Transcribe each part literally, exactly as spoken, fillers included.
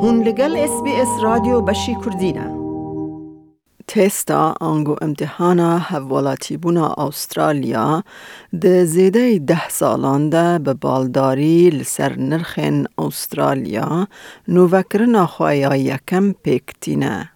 هون لگل اس بی اس رادیو بشی کردینه. تستا آنگو امتحانا حوالاتی بونا استرالیا ده زیده ده سالان ده به بالداری لسر نرخین استرالیا نوکرنا خواهی یکم پیکتینه.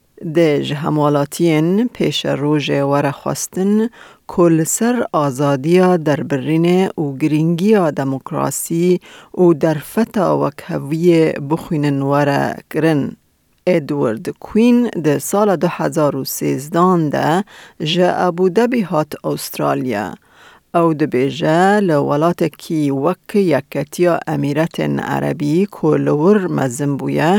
ده جهمالاتین پیش روژ ورخواستن کل سر آزادیا در برین و گرینگیا دموکراسی و در فتا و کهوی بخوینن وره کرن. ادوارد کوین ده سال دو هزار و سیزده ده جا ابودبی هات استرالیا او ده بیجه لولات کی وک یکتیا امیرت عربی کولور مزنبویه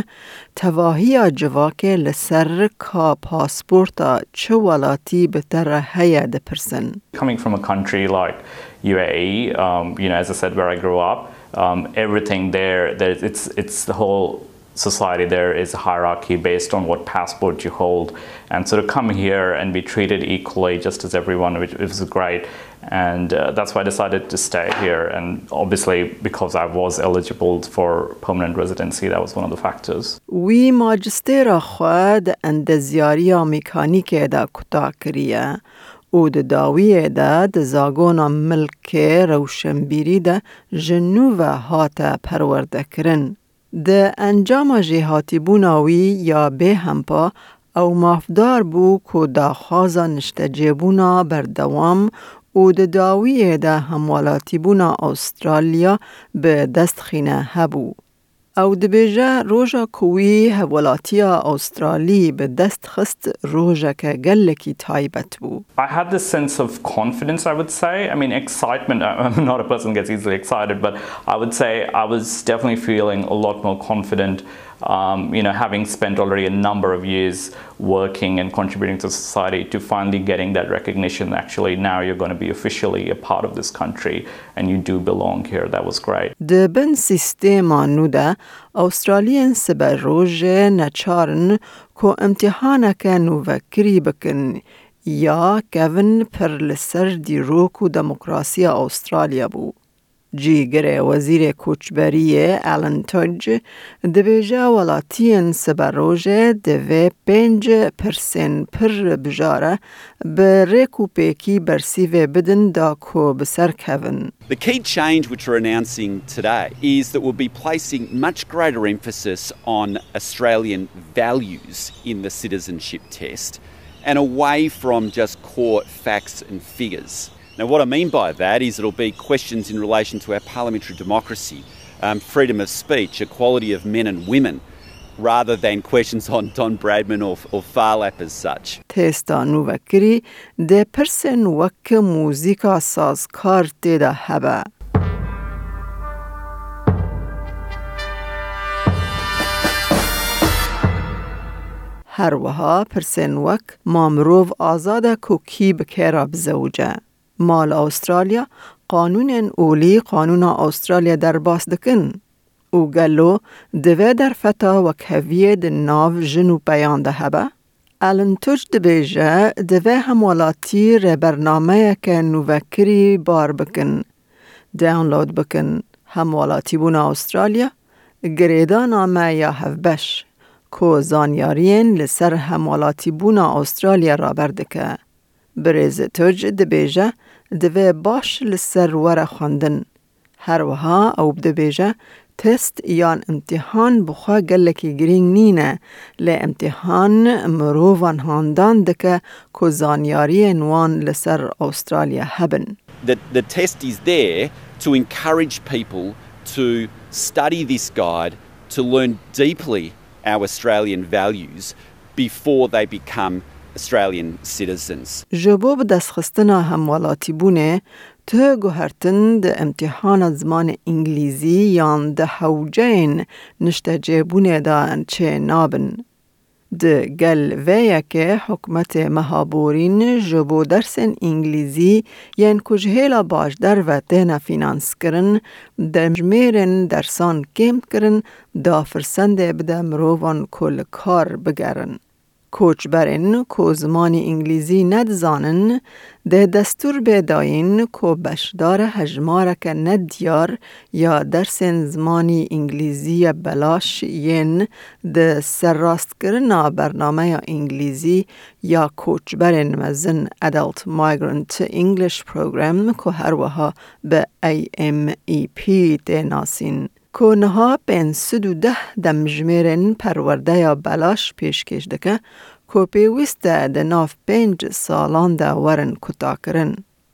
تواهی جواک لسر کا پاسپورتا چه ولاتی بتر هیا ده پرسن. Coming from a country like U A E, um, you know, as I said, where I grew up, um, everything there, there it's, it's the whole society there is a hierarchy based on what passport you hold, and so to come here and be treated equally just as everyone, which was great, and uh, that's why I decided to stay here. And obviously because I was eligible for permanent residency, that was one of the factors. وی ماجستیر خود اندزیاری مکانیک دا کتا کریه و د داویه دا د زاگونا ملک روشنبیری دا جنوب هاتا پرورده کرن. ده انجام جهاتی بوناوی یا به همپا او مافدار بو که دا خوازا نشتجیبونا بردوام و ده داویه ده هموالاتی بونا استرالیا به دست خینه هبو. او ده بیجه روژا کوی هولاتیا استرالی به دست خست روژا که گلکی تایبت بو. I had this sense of confidence, I would say. I mean, excitement, I'm not a person who gets easily excited, but I would say I was definitely feeling a lot more confident, um, you know, having spent already a number of years working and contributing to society, to finally getting that recognition. Actually, now you're going to be officially a part of this country and you do belong here. That was great. ده بن سیستما نوده استرالیان سبا روژه نچارن که امتحانک نوکری بکن یا کون پر لسر دیروک و دموکراسی استرالیا بو. جیگر وزیر کوچبری آلن توج دبیجه ولاتین سبا روژه دوی پنج پرسن پر بجاره به ریکو پیکی برسیوه بدن دا کو بسر کون. The key change which we're announcing today is that we'll be placing much greater emphasis on Australian values in the citizenship test and away from just core facts and figures. Now, what I mean by that is it'll be questions in relation to our parliamentary democracy, um, freedom of speech, equality of men and women, rather than questions on Don Bradman or, or Farlap as such. تستا نوکری ده پرسن وک موزیکا سازکار تیدا هبه. هر وها پرسن وک مامروف آزاده که کی بکیرا بزوجه. مال استرالیا قانون اولی قانون استرالیا در باس دکن. او گلو دوه در فتا و کهویه ده ناو جنو بیان ده هبه. الان توج ده بیجه دوه همولاتی ره برنامه که نوکری بار بکن. داونلود بکن همولاتی بونا استرالیا گریدا نامه یا هفبش که زانیارین لسر همولاتی بونا استرالیا را بردکه. بریز توج ده بیجه دوه باش لسر وره خواندن. هر وها او بده بیجه تست یان امتحان بخوا گلکی گرینگ نینه لی امتحان مروفان هاندان دکه که زانیاری نوان لسر استرالیا هبن. The, the test is there to encourage people to study this guide, to learn deeply our Australian values before they become Australian citizens. جواب دست خستنا هموالاتی بونه تو گوهرتن ده امتحان زمان انگلیزی یان ده حوجین نشته جبونه دان چه نابن. ده گل ویه که حکمت مهابورین جبو درسن انگلیزی یعن کجهیلا باش در و تینا فینانس کرن ده جمیرن درسان کم کرن دا فرسنده بده مروان کل کار بگرن. کوچبرین کو زمانی انگلیزی ندزانن ده دستور بداین کو بشدار هجمارک ندیار یا درسن زمانی انگلیزی بلاش ین ده سرراست کرنا برنامه انگلیزی یا کوچبرین مزن Adult Migrant English Program که هر وها به ای ام ای پی ده ناسین. کونها بین سد و ده دمجمرین پرورده یا بلاش پیشکش دکه که پیوسته ده ناف پنج سالان ده ورن کتا کرن.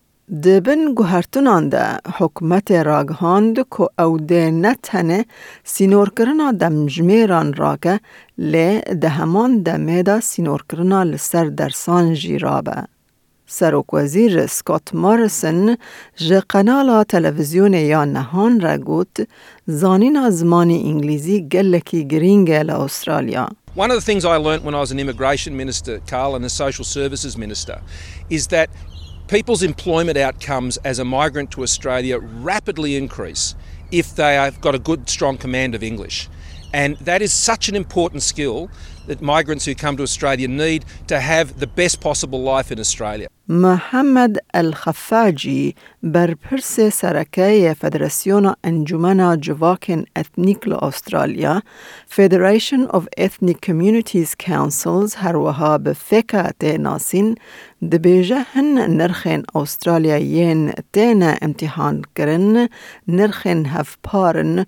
ده بین گوهرتونان ده حکمت راگهاند که او ده نتنه سینور کرنا دمجمران راگه لی ده همان ده میدا سینور کرنا لسر درسان جیرابه. سروک وزیر سکات مارسن جه قنالا تلویزیون یا نهان را گوت زانین زمانی انگلیزی گلکی گرینگه لأسترالیا. One of the things I learnt when I was an immigration minister, Carl, and a social services minister, is that people's employment outcomes as a migrant to Australia rapidly increase if they have got a good, strong command of English. And that is such an important skill that migrants who come to Australia need to have the best possible life in Australia. محمد الخفاجی برپرس سرکه فدراسیون انجمن جواکن اتنیک لأسترالیا Federation of Ethnic Communities Councils هر وها به فکات ناسین دبیجه هن نرخن استرالیایین تین امتحان کرن نرخن هفپارن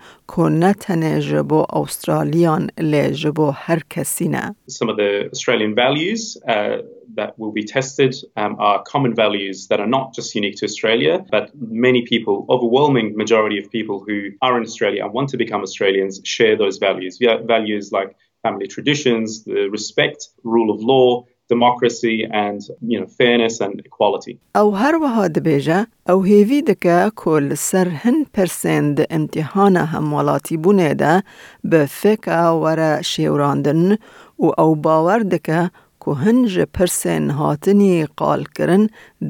کنتن جبو استرالیان لی جبو هر کسینه. Some of the Australian values uh, that will be tested um, are common values that are not just unique to Australia, but many people, overwhelming majority of people who are in Australia and want to become Australians share those values. Yeah, values like family traditions, the respect, rule of law, democracy and, you know, fairness and equality. او هر وها دبیجه او هیوی دکه کل سر هن پرسند امتحان همولاتی بونه ده به فکر وره شیوراندن و او باور دکه که هنج پرسن هاتنی قال کرن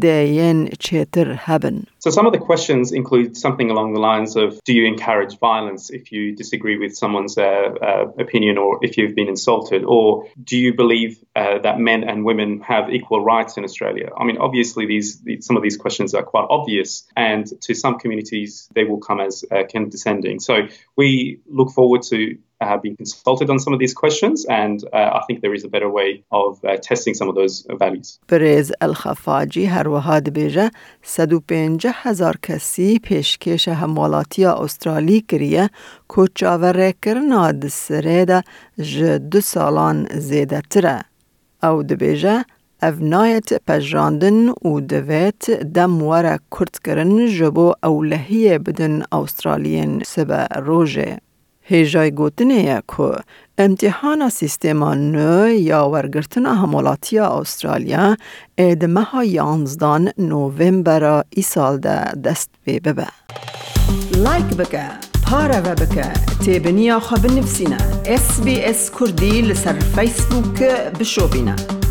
دین چیتر هبن. So some of the questions include something along the lines of, do you encourage violence if you disagree with someone's uh, uh, opinion or if you've been insulted? Or do you believe uh, that men and women have equal rights in Australia? I mean, obviously these, these some of these questions are quite obvious, and to some communities they will come as uh, condescending. So we look forward to Uh, being consulted on some of these questions, and uh, I think there is a better way of uh, testing some of those uh, values. پریز الخفاجی هر وحاد بیجه صد و پنجاه هزار کسی پیشکش همولاتی استرالی کریه که چاوره کرنا دسره ده جدو سالان زیده تره. او دبیجه افنایت پجراندن و دویت دم وره کرد کرن جبو اولهیه بدن استرالین سبه روژه. هیجای گوتنه که امتحان سیستمان نو یا ورگرتن همولاتی استرالیا ادمه ها یانزدان نوامبر ای سال ده دست بی ببه. لایک بکه، پاره و بکه، تیبنیا خواب نفسینا. اس بی اس کردی لسر فیسبوک بشو بینه.